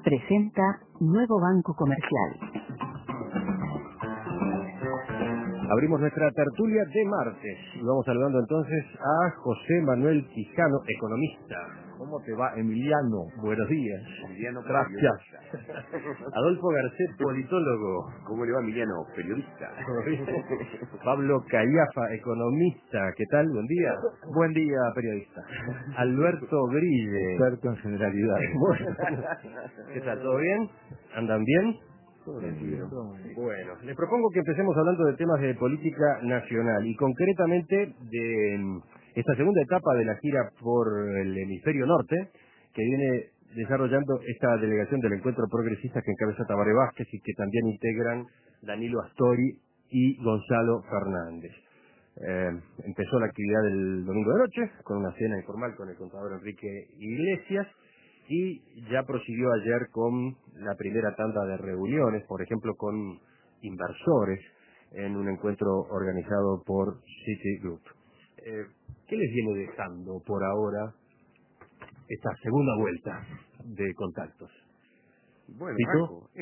presenta Nuevo Banco Comercial. Abrimos nuestra tertulia de martes y vamos saludando entonces a José Manuel Quijano, economista. ¿Cómo te va, Emiliano? Buenos días. Emiliano, gracias. Adolfo Garcet, politólogo. ¿Cómo le va, Emiliano? Periodista. Pablo Callafa, economista. ¿Qué tal? Buen día. Buen día, periodista. Alberto Grille. Experto en generalidades. ¿Qué tal? ¿Todo bien? ¿Andan bien? Bueno, les propongo que empecemos hablando de temas de política nacional y concretamente de esta segunda etapa de la gira por el hemisferio norte que viene desarrollando esta delegación del Encuentro Progresista que encabeza Tabaré Vázquez y que también integran Danilo Astori y Gonzalo Fernández. Empezó la actividad el domingo de noche con una cena informal con el contador Enrique Iglesias y ya prosiguió ayer con la primera tanda de reuniones, por ejemplo con inversores en un encuentro organizado por Citigroup. ¿Qué les viene dejando por ahora esta segunda vuelta de contactos? Bueno, ¿Tito?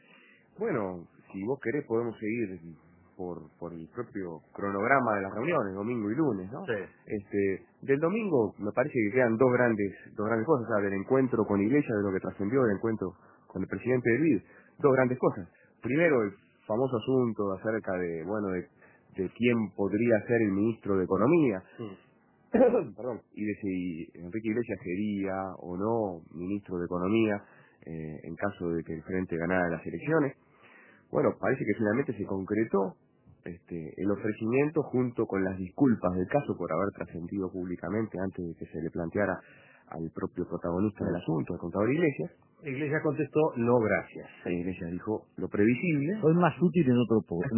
bueno, si vos querés podemos seguir por el propio cronograma de las reuniones, domingo y lunes, ¿no? Sí. Del domingo me parece que quedan dos grandes cosas, o sea, del encuentro con Iglesias, de lo que trascendió del encuentro con el presidente del BID, dos grandes cosas. Primero, el famoso asunto acerca de quién podría ser el ministro de Economía. Sí. Perdón, y de si Enrique Iglesias sería o no ministro de Economía en caso de que el Frente ganara las elecciones. Bueno, parece que finalmente se concretó el ofrecimiento junto con las disculpas del caso por haber trascendido públicamente antes de que se le planteara al propio protagonista del asunto, al contador Iglesias. Iglesias contestó, no gracias. Iglesias dijo lo previsible. Soy más útil en otro puesto.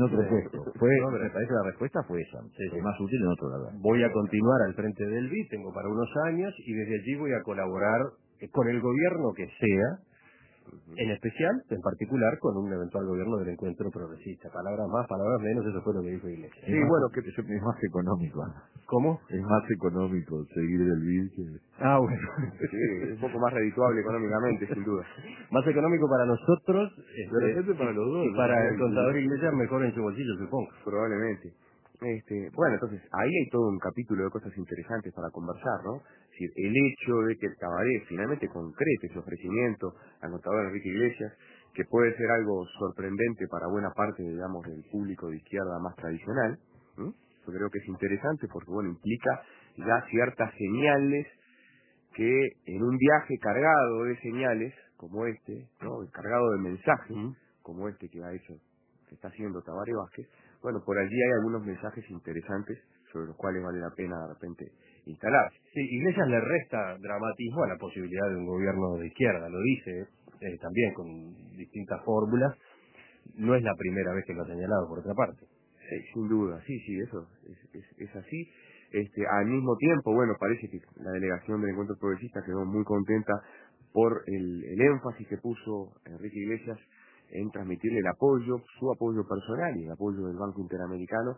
Me parece la respuesta fue esa. Sí. Soy más útil en otro lado. Voy a continuar al frente del BID, tengo para unos años, y desde allí voy a colaborar con el gobierno que sea, en especial, en particular, con un eventual gobierno del Encuentro Progresista. Palabras más, palabras menos, eso fue lo que dijo Iglesias. Sí, bueno, que es más económico. ¿Cómo? Es más económico seguir el BID que... Bueno. Sí, es un poco más redituable económicamente, sin duda. Más económico para nosotros, De repente para los dos. y para el contador Iglesias mejor en su bolsillo, supongo. Probablemente. Bueno, entonces, ahí hay todo un capítulo de cosas interesantes para conversar, ¿no? Es decir, el hecho de que el Tabaré finalmente concrete su ofrecimiento al contador Enrique Iglesias, que puede ser algo sorprendente para buena parte, digamos, del público de izquierda más tradicional. Yo creo que es interesante porque, bueno, implica ya ciertas señales que en un viaje cargado de señales como este, ¿no? Cargado de mensajes como este que está haciendo Tabaré Vázquez, bueno, por allí hay algunos mensajes interesantes sobre los cuales vale la pena de repente instalarse. Sí, Iglesias le resta dramatismo a la posibilidad de un gobierno de izquierda, lo dice también con distintas fórmulas. No es la primera vez que lo ha señalado, por otra parte. Sí, sin duda, sí, eso es así. Al mismo tiempo, bueno, parece que la delegación del Encuentro Progresista quedó muy contenta por el énfasis que puso Enrique Iglesias en transmitirle el apoyo, su apoyo personal y el apoyo del Banco Interamericano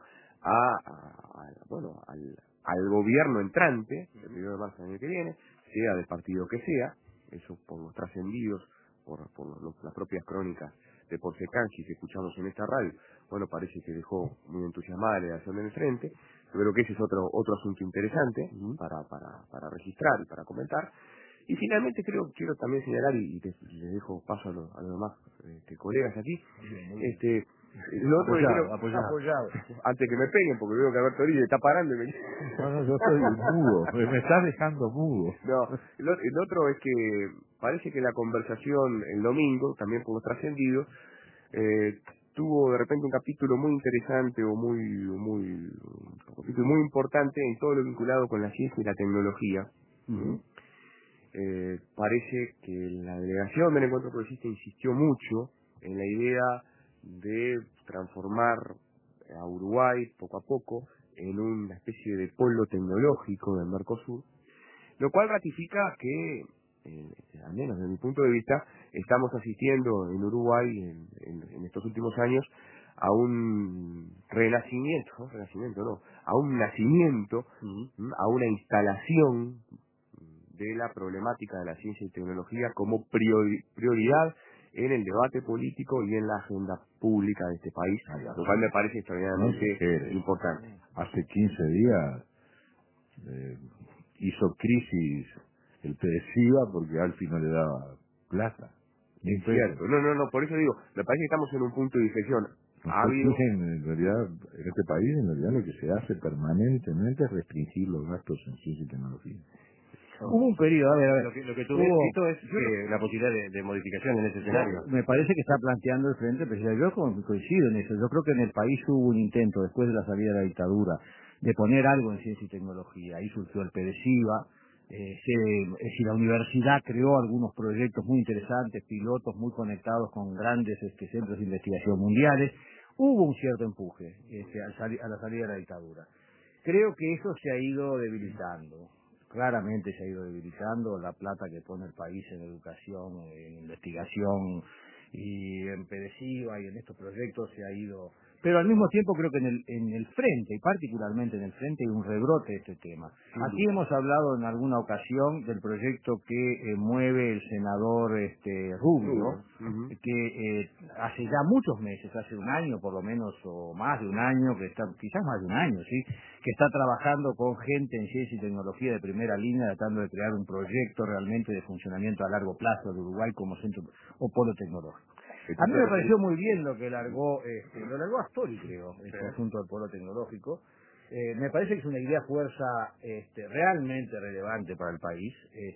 al gobierno entrante, el 1 de marzo del año que viene, sea del partido que sea, eso por los trascendidos, por las propias crónicas de Porsecanchi que escuchamos en esta radio. Bueno, parece que dejó muy entusiasmada la delegación del frente. Yo creo que ese es otro asunto interesante para registrar y para comentar. Y finalmente quiero también señalar, y les dejo paso a los demás colegas aquí, lo otro apoyado. antes que me peguen, porque veo que Alberto Orille está parando y me... No, yo estoy mudo, me estás dejando mudo. No, el otro es que parece que la conversación el domingo, también por los trascendidos, tuvo de repente un capítulo muy interesante un capítulo muy importante en todo lo vinculado con la ciencia y la tecnología. Parece que la delegación del Encuentro Progresista insistió mucho en la idea de transformar a Uruguay poco a poco en una especie de polo tecnológico del Mercosur, lo cual ratifica que, al menos desde mi punto de vista, estamos asistiendo en Uruguay en estos últimos años a un a un nacimiento, a una instalación de la problemática de la ciencia y tecnología como prioridad en el debate político y en la agenda pública de este país, lo cual me parece extraordinariamente importante. Hace 15 días hizo crisis el PDCIVA porque Alfie no le daba plata. Es cierto. No, por eso digo, me parece que estamos en un punto de inflexión. En realidad, en este país, en realidad lo que se hace permanentemente es restringir los gastos en ciencia y tecnología. Hubo un periodo, a ver, lo que tú ves, Tito, es la posibilidad de modificación en ese escenario. Me parece que está planteando el Frente Presidencial. Yo coincido en eso. Yo creo que en el país hubo un intento, después de la salida de la dictadura, de poner algo en ciencia y tecnología. Ahí surgió el PDCIVA. Es decir, la universidad creó algunos proyectos muy interesantes, pilotos muy conectados con grandes centros de investigación mundiales. Hubo un cierto empuje a la salida de la dictadura. Creo que eso se ha ido debilitando. Claramente se ha ido debilitando la plata que pone el país en educación, en investigación y en PDCIVA y en estos proyectos se ha ido. Pero al mismo tiempo creo que en el frente, y particularmente en el frente, hay un rebrote de este tema. Aquí hemos hablado en alguna ocasión del proyecto que mueve el senador Rubio, que hace ya muchos meses, hace un año por lo menos, o más de un año, que está, quizás más de un año, sí, que está trabajando con gente en ciencia y tecnología de primera línea, tratando de crear un proyecto realmente de funcionamiento a largo plazo de Uruguay como centro o polo tecnológico. A mí me pareció muy bien lo que largó Astori, creo, este asunto del polo tecnológico. Me parece que es una idea fuerza realmente relevante para el país.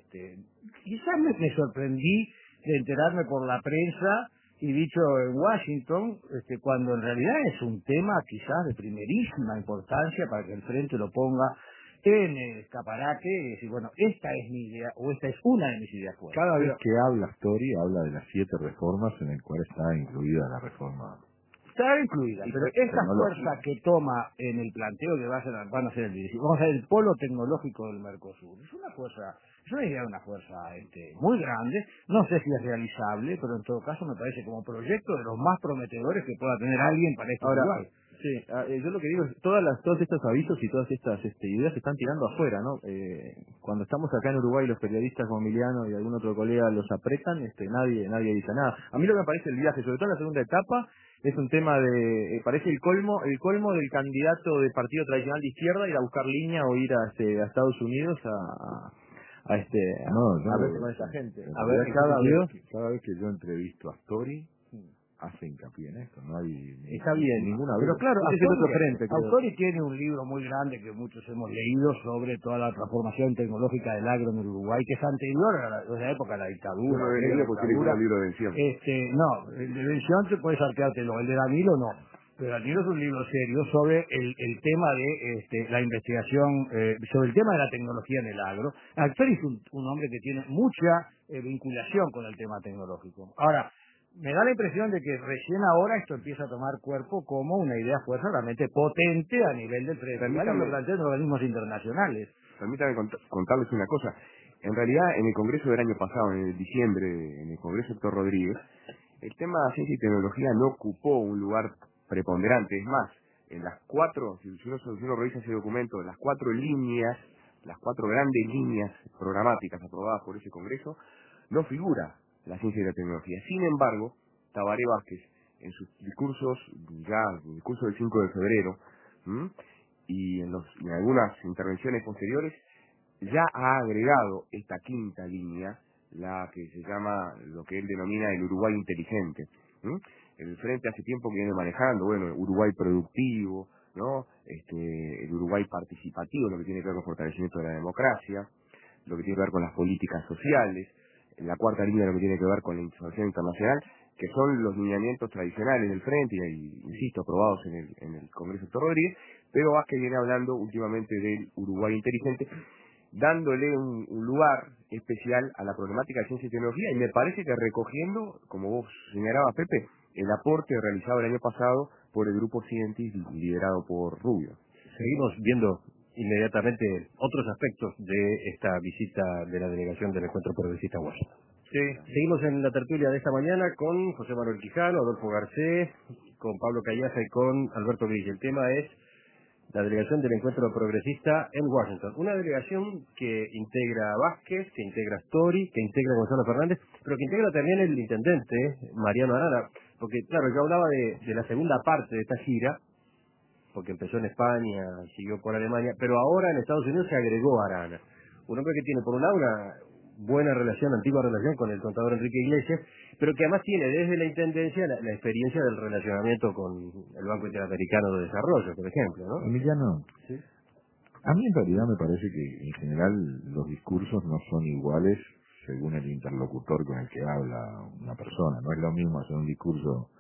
Quizás me sorprendí de enterarme por la prensa y dicho en Washington, cuando en realidad es un tema quizás de primerísima importancia para que el Frente lo ponga en el escaparate y decir, bueno, esta es mi idea o esta es una de mis ideas fuertes. Cada vez que habla Astori, habla de las 7 reformas en el cual está incluida la reforma. Está incluida, pero esta fuerza que toma en el planteo que van a ser vamos a hacer el polo tecnológico del Mercosur, es una idea de una fuerza muy grande, no sé si es realizable, pero en todo caso me parece como proyecto de los más prometedores que pueda tener alguien para este Uruguay. Sí, yo lo que digo es todos estos avisos y todas estas ideas se están tirando afuera, ¿no? Cuando estamos acá en Uruguay los periodistas como Emiliano y algún otro colega los apretan, nadie dice nada. A mí lo que me parece el viaje, sobre todo en la segunda etapa, es un tema de, parece el colmo del candidato de partido tradicional de izquierda ir a buscar línea o ir a Estados Unidos a verse con esa gente. A ver, cada vez que yo entrevisto a Astori, hace hincapié en esto, no hay está bien, ninguna pero duda. claro, Astori tiene un libro muy grande que muchos hemos leído sobre toda la transformación tecnológica del agro en Uruguay, que es anterior a la época de la dictadura. No lo he leído porque tiene un libro de Bención. No, el de Bención te puedes arqueártelo, el de Danilo no. Pero Danilo es un libro serio sobre el tema de la investigación, sobre el tema de la tecnología en el agro. Astori es un hombre que tiene mucha vinculación con el tema tecnológico. Ahora, me da la impresión de que recién ahora esto empieza a tomar cuerpo como una idea fuerza realmente potente a nivel del Frente. Lo plantean los organismos internacionales. Permítame contarles una cosa. En realidad, en el Congreso del año pasado, en el diciembre, en el Congreso Héctor Rodríguez, el tema de ciencia y tecnología no ocupó un lugar preponderante. Es más, en las 4, si uno revisa ese documento, las 4 líneas, las 4 grandes líneas programáticas aprobadas por ese Congreso, no figura la ciencia y la tecnología. Sin embargo, Tabaré Vázquez, en sus discursos, el discurso del 5 de febrero, y en algunas intervenciones posteriores, ya ha agregado esta quinta línea, la que se llama, lo que él denomina el Uruguay inteligente. El Frente hace tiempo que viene manejando, bueno, Uruguay productivo, ¿no? El Uruguay participativo, lo que tiene que ver con el fortalecimiento de la democracia, lo que tiene que ver con las políticas sociales, la cuarta línea lo que tiene que ver con la información internacional, que son los lineamientos tradicionales del Frente, y insisto, aprobados en el Congreso Héctor Rodríguez, pero Vázquez viene hablando últimamente del Uruguay inteligente, dándole un lugar especial a la problemática de ciencia y tecnología, y me parece que recogiendo, como vos señalabas, Pepe, el aporte realizado el año pasado por el grupo Scientis liderado por Rubio. Seguimos viendo inmediatamente otros aspectos de esta visita de la delegación del Encuentro Progresista a Washington. Sí. Seguimos en la tertulia de esta mañana con José Manuel Quijano, Adolfo Garcés, con Pablo Callaza y con Alberto Villa. El tema es la delegación del Encuentro Progresista en Washington. Una delegación que integra a Vázquez, que integra a Astori, que integra a Gonzalo Fernández, pero que integra también el intendente, Mariano Arana, porque claro, yo hablaba de la segunda parte de esta gira, porque empezó en España y siguió por Alemania, pero ahora en Estados Unidos se agregó Arana. Un hombre que tiene por un lado una buena relación, antigua relación con el contador Enrique Iglesias, pero que además tiene desde la intendencia la experiencia del relacionamiento con el Banco Interamericano de Desarrollo, por ejemplo, ¿no? Emiliano, Sí. a mí en realidad me parece que en general los discursos no son iguales según el interlocutor con el que habla una persona. No es lo mismo hacer un discurso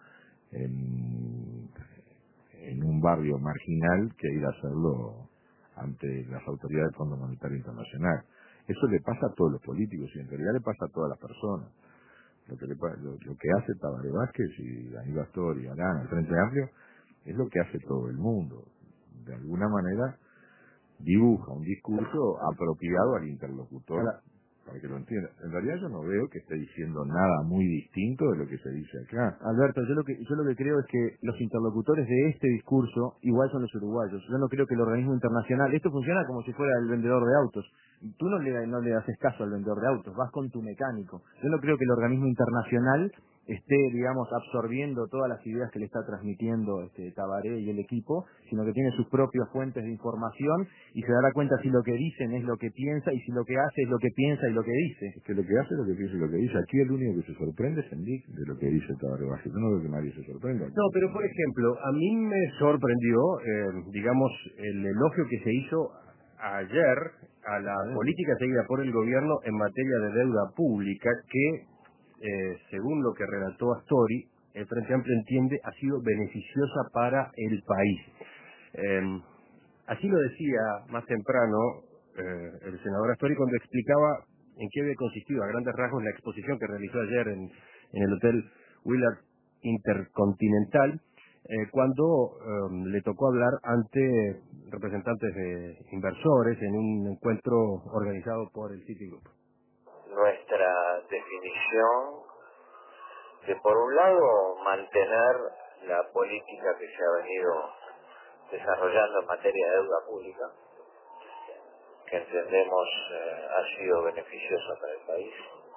en un barrio marginal que ir a hacerlo ante las autoridades del Fondo Monetario Internacional. Eso le pasa a todos los políticos y en realidad le pasa a todas las personas. Lo que hace Tabaré Vázquez y Aníbal Astori y Arana, el Frente Amplio, es lo que hace todo el mundo. De alguna manera dibuja un discurso apropiado al interlocutor para que lo entienda. En realidad yo no veo que esté diciendo nada muy distinto de lo que se dice acá. Alberto, yo lo que creo es que los interlocutores de este discurso igual son los uruguayos. Yo no creo que el organismo internacional, esto funciona como si fuera el vendedor de autos. Tú no le haces caso al vendedor de autos, vas con tu mecánico. Yo no creo que el organismo internacional esté, digamos, absorbiendo todas las ideas que le está transmitiendo Tabaré y el equipo, sino que tiene sus propias fuentes de información y se dará cuenta si lo que dicen es lo que piensa y si lo que hace es lo que piensa y lo que dice. Es que lo que hace es lo que piensa y lo que dice. Aquí el único que se sorprende es Enrique de lo que dice Tabaré Vázquez. Yo no veo que nadie se sorprenda. No, pero por ejemplo, a mí me sorprendió, digamos, el elogio que se hizo ayer a la política seguida por el gobierno en materia de deuda pública que, según lo que relató Astori, el Frente Amplio entiende ha sido beneficiosa para el país. Así lo decía más temprano el senador Astori cuando explicaba en qué había consistido a grandes rasgos la exposición que realizó ayer en el Hotel Willard Intercontinental, cuando le tocó hablar ante representantes de inversores en un encuentro organizado por el Citigroup. Nuestra definición de, por un lado, mantener la política que se ha venido desarrollando en materia de deuda pública, que entendemos ha sido beneficiosa para el país.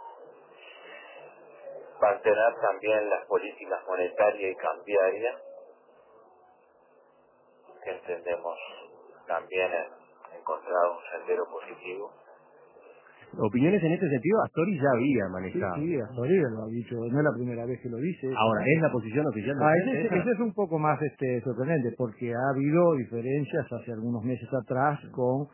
Mantener también las políticas monetaria y cambiaria, que entendemos también han encontrado un sendero positivo. Opiniones en este sentido, Astori ya había manejado. Sí, Astori lo ha dicho, no es la primera vez que lo dice. Ahora, ¿es la posición oficial del Frente? Ese es un poco más sorprendente, porque ha habido diferencias hace algunos meses atrás con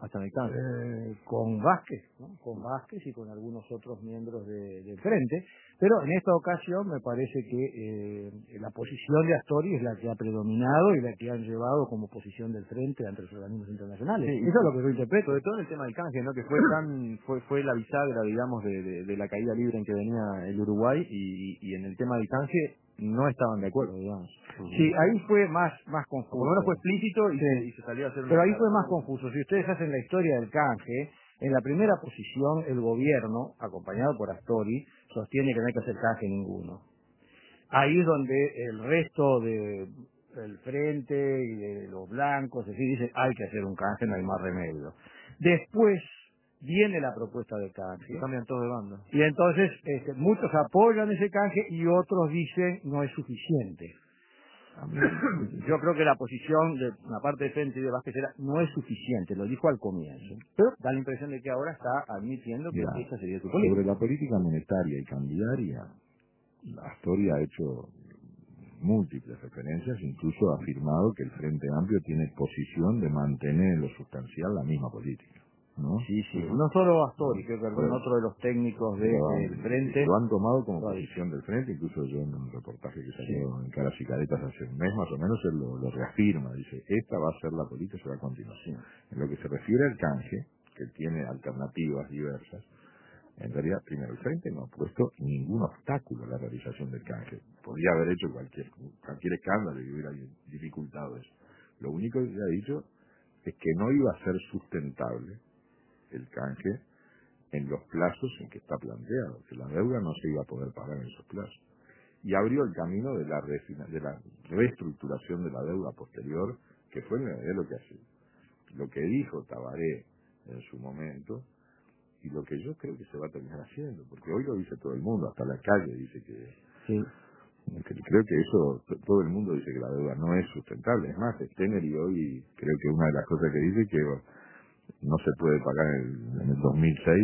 Vázquez, ¿no? Con Vázquez y con algunos otros miembros del Frente, pero en esta ocasión me parece que la posición de Astori es la que ha predominado y la que han llevado como posición del Frente ante los organismos internacionales. Sí, eso es lo que yo interpreto. Sobre todo en el tema del canje, ¿no? Que fue la bisagra, digamos, de la caída libre en que venía el Uruguay y en el tema del canje no estaban de acuerdo, digamos. Sí, ahí fue más confuso. Por lo menos fue explícito y se salió a hacer Pero ahí fue más confuso. Si ustedes hacen la historia del canje, en la primera posición el gobierno, acompañado por Astori, sostiene que no hay que hacer canje ninguno. Ahí es donde el resto del Frente y de los blancos, es decir, dicen hay que hacer un canje, no hay más remedio. Después viene la propuesta de canje. Cambian todo de banda. Y entonces muchos apoyan ese canje y otros dicen no es suficiente. Yo creo que la posición de una parte de Frente y de Vázquez no es suficiente, lo dijo al comienzo. Pero da la impresión de que ahora está admitiendo que esa sería su política. Sobre la política monetaria y cambiaria, Astori ha hecho múltiples referencias, incluso ha afirmado que el Frente Amplio tiene posición de mantener en lo sustancial la misma política, ¿no? Sí. No solo Astori, creo que algún otro de los técnicos del Frente lo han tomado como posición del Frente, incluso yo en un reportaje que salió en Caras y Caretas hace un mes más o menos, él lo reafirma, dice, esta va a ser la política y será a continuación. En lo que se refiere al canje, que tiene alternativas diversas, en realidad, primero, el Frente no ha puesto ningún obstáculo a la realización del canje. Podría haber hecho cualquier escándalo y hubiera dificultado eso. Lo único que se ha dicho es que no iba a ser sustentable el canje en los plazos en que está planteado, que la deuda no se iba a poder pagar en esos plazos. Y abrió el camino de la reestructuración de la deuda posterior que fue en realidad lo que dijo Tabaré en su momento, y lo que yo creo que se va a terminar haciendo, porque hoy lo dice todo el mundo, hasta la calle dice que... Sí. Creo que eso, todo el mundo dice que la deuda no es sustentable. Es más, Steiner y hoy creo que una de las cosas que dice que no se puede pagar en el 2006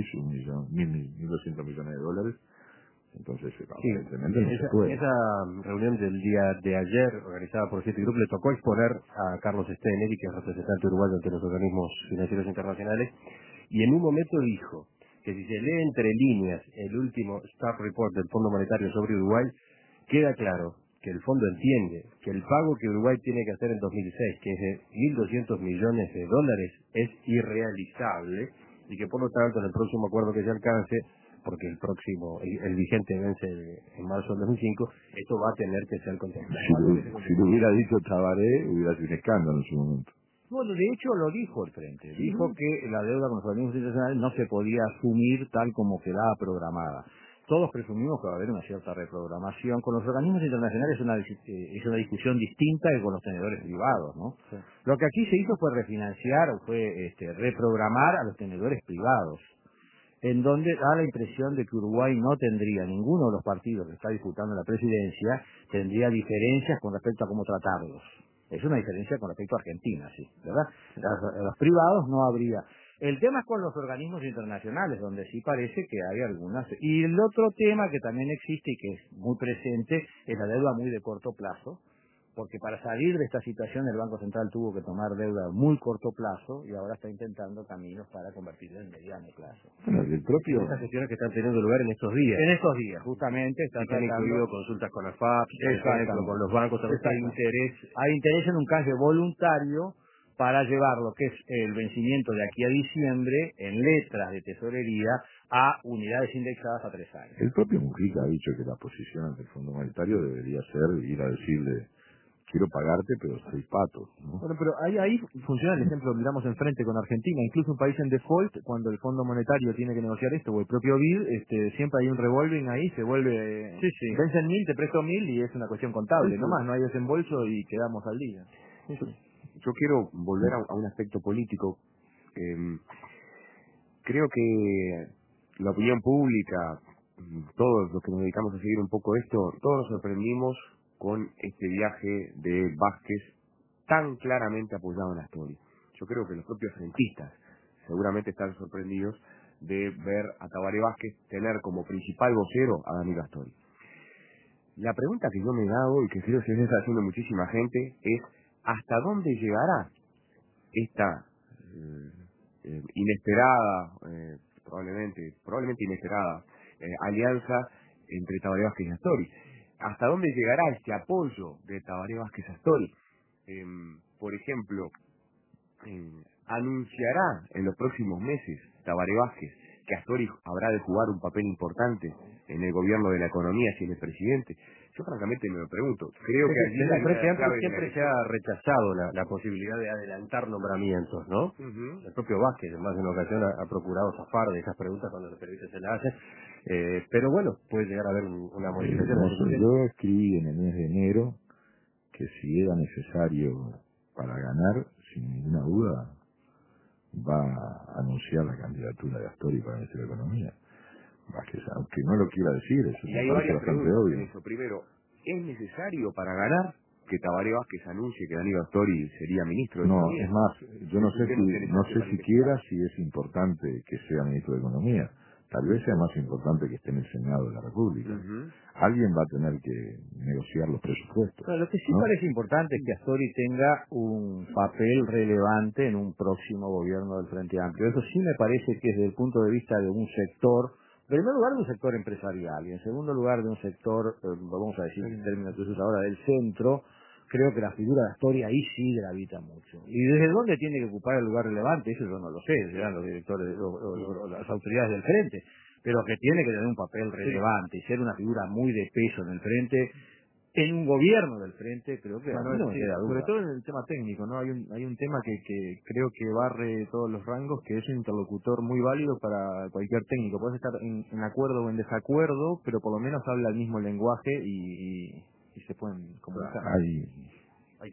$1.200 millones. Entonces, aparentemente no se puede. En esa reunión del día de ayer, organizada por Citigroup, le tocó exponer a Carlos Steiner, que es representante uruguayo ante los organismos financieros internacionales, y en un momento dijo que si se lee entre líneas el último Staff Report del Fondo Monetario sobre Uruguay, queda claro que el fondo entiende que el pago que Uruguay tiene que hacer en 2006, que es de $1.200 millones, es irrealizable, y que por lo tanto en el próximo acuerdo que se alcance, porque el vigente vence en marzo del 2005, esto va a tener que ser contemplado. Si lo hubiera dicho Tabaré, hubiera sido un escándalo en su momento. Bueno, de hecho lo dijo el Frente. Dijo que la deuda con los organismos internacionales no se podía asumir tal como quedaba programada. Todos presumimos que va a haber una cierta reprogramación. Con los organismos internacionales es una discusión distinta que con los tenedores privados, ¿no? Sí. Lo que aquí se hizo fue refinanciar o fue reprogramar a los tenedores privados, en donde da la impresión de que Uruguay no tendría, ninguno de los partidos que está disputando la presidencia, tendría diferencias con respecto a cómo tratarlos. Es una diferencia con respecto a Argentina, sí, ¿verdad? Los privados no habría. El tema es con los organismos internacionales, donde sí parece que hay algunas. Y el otro tema que también existe y que es muy presente es la deuda muy de corto plazo, porque para salir de esta situación el Banco Central tuvo que tomar deuda a muy corto plazo y ahora está intentando caminos para convertirla en mediano plazo. Bueno, el propio... Estas gestiones que están teniendo lugar en estos días. En estos días, justamente, están incluido consultas con AFAP, con los bancos, hay interés en un canje voluntario para llevar lo que es el vencimiento de aquí a diciembre en letras de tesorería a unidades indexadas a 3 años. El propio Mujica ha dicho que la posición ante el Fondo Monetario debería ser ir a decirle: quiero pagarte, pero soy pato, ¿no? Bueno, pero ahí funciona el ejemplo, miramos enfrente con Argentina, incluso un país en default, cuando el Fondo Monetario tiene que negociar esto, o el propio BID, siempre hay un revolving ahí, se vuelve, vencen 1.000, te presto 1.000 y es una cuestión contable, nomás, no hay desembolso y quedamos al día. Yo quiero volver a un aspecto político. Creo que la opinión pública, todos los que nos dedicamos a seguir un poco esto, todos nos sorprendimos con este viaje de Vázquez tan claramente apoyado en Astori. Yo creo que los propios frentistas seguramente están sorprendidos de ver a Tabaré Vázquez tener como principal vocero a Danilo Astori. La pregunta que yo me he dado y que creo que se está haciendo muchísima gente es: ¿hasta dónde llegará esta inesperada, probablemente inesperada alianza entre Tabaré Vázquez y Astori? ¿Hasta dónde llegará este apoyo de Tabaré Vázquez a Astori? Por ejemplo, ¿anunciará en los próximos meses Tabaré Vázquez que Astori habrá de jugar un papel importante en el gobierno de la economía si él es presidente? Yo francamente me lo pregunto. Creo que allí el Frente Amplio siempre se ha rechazado la posibilidad de adelantar nombramientos, ¿no? El propio Vázquez en más de una ocasión ha procurado zafar de esas preguntas cuando los periodistas se las hacen, pero bueno, puede llegar a haber una modificación. Yo escribí en el mes de enero que si era necesario para ganar, sin ninguna duda, va a anunciar la candidatura de Astori para el Ministerio de Economía. Vázquez, aunque no lo quiera decir, eso y hay varias preguntas en eso. Primero, ¿es necesario para ganar que Tabaré Vázquez anuncie que Danilo Astori sería ministro de Economía? No, es más, yo no sé siquiera si es importante que sea ministro de Economía. Tal vez sea más importante que esté en el Senado de la República. Alguien va a tener que negociar los presupuestos. Pero lo que sí parece importante es que Astori tenga un papel relevante en un próximo gobierno del Frente Amplio. Eso sí me parece que desde el punto de vista de un sector, en primer lugar de un sector empresarial y en segundo lugar de un sector, vamos a decir en términos que usas ahora, del centro, creo que la figura de Astori ahí sí gravita mucho. ¿Y desde dónde tiene que ocupar el lugar relevante? Eso yo no lo sé, serán los directores o las autoridades del Frente, pero que tiene que tener un papel relevante y ser una figura muy de peso en el Frente, en un gobierno del Frente, creo que no me queda duda. Sobre todo en el tema técnico, ¿no? Hay un tema que creo que barre todos los rangos, que es un interlocutor muy válido para cualquier técnico. Puedes estar en acuerdo o en desacuerdo, pero por lo menos habla el mismo lenguaje y se pueden comunicar. ¿Hay qué?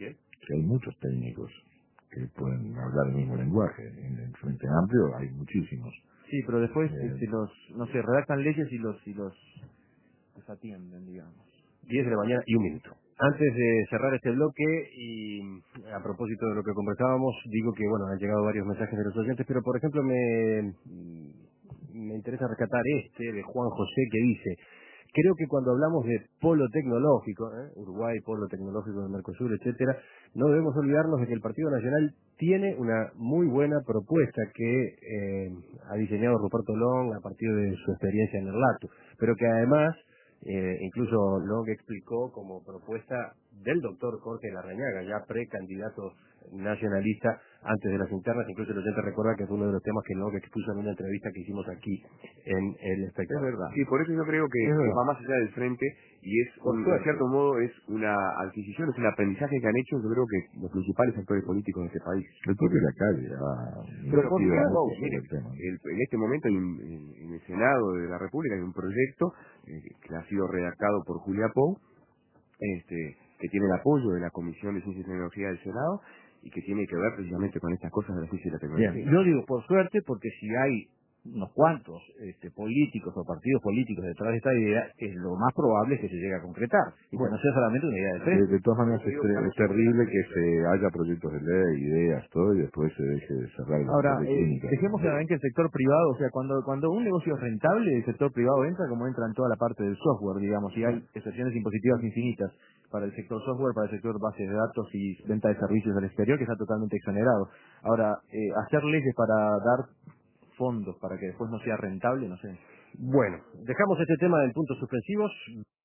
que hay muchos técnicos que pueden hablar el mismo lenguaje. En el Frente Amplio hay muchísimos. Sí, pero después no sé, redactan leyes y los desatienden, digamos. 10 de la mañana y 1 minuto. Antes de cerrar este bloque y a propósito de lo que conversábamos, digo que bueno, han llegado varios mensajes de los oyentes, pero por ejemplo me interesa rescatar de Juan José, que dice: creo que cuando hablamos de polo tecnológico, Uruguay, polo tecnológico del Mercosur, etcétera, no debemos olvidarnos de que el Partido Nacional tiene una muy buena propuesta que ha diseñado Ruperto Long a partir de su experiencia en el LATU, pero que además incluso Long explicó como propuesta del doctor Jorge Larrañaga, ya precandidato nacionalista antes de las internas. Incluso el oyente recuerda que fue uno de los temas que Long expuso en una entrevista que hicimos aquí en El Espectador. Es verdad. Sí, por eso yo creo que va más allá del frente y es, en cierto modo, es una adquisición, es un aprendizaje que han hecho, yo creo que los principales actores políticos de este país. El propio de la calle Pero por supuesto, mire, en este momento en el Senado de la República hay un proyecto que ha sido redactado por Julia Pou, que tiene el apoyo de la Comisión de Ciencia y Tecnología del Senado y que tiene que ver precisamente con estas cosas de la ciencia y la tecnología. Bien, yo digo por suerte, porque si hay unos cuantos políticos o partidos políticos detrás de esta idea, es lo más probable que se llegue a concretar, y que no sea solamente una idea de frente. De todas maneras es terrible que se haya proyectos de ley, ideas, todo, y después se deje de cerrar el Ahora, clínica. dejemos también que el sector privado, o sea, cuando un negocio es rentable, el sector privado entra como entra en toda la parte del software, digamos, y hay excepciones impositivas infinitas para el sector software, para el sector bases de datos y venta de servicios al exterior, que está totalmente exonerado. Ahora, hacer leyes para dar fondos para que después no sea rentable, no sé. Bueno, dejamos este tema del puntos suspensivos.